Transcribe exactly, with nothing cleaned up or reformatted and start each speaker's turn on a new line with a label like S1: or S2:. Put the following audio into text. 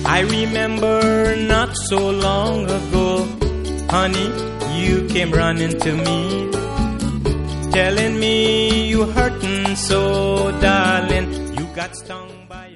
S1: I remember not so long ago, honey, you came running to me, telling me you hurting so, darling, you got stung by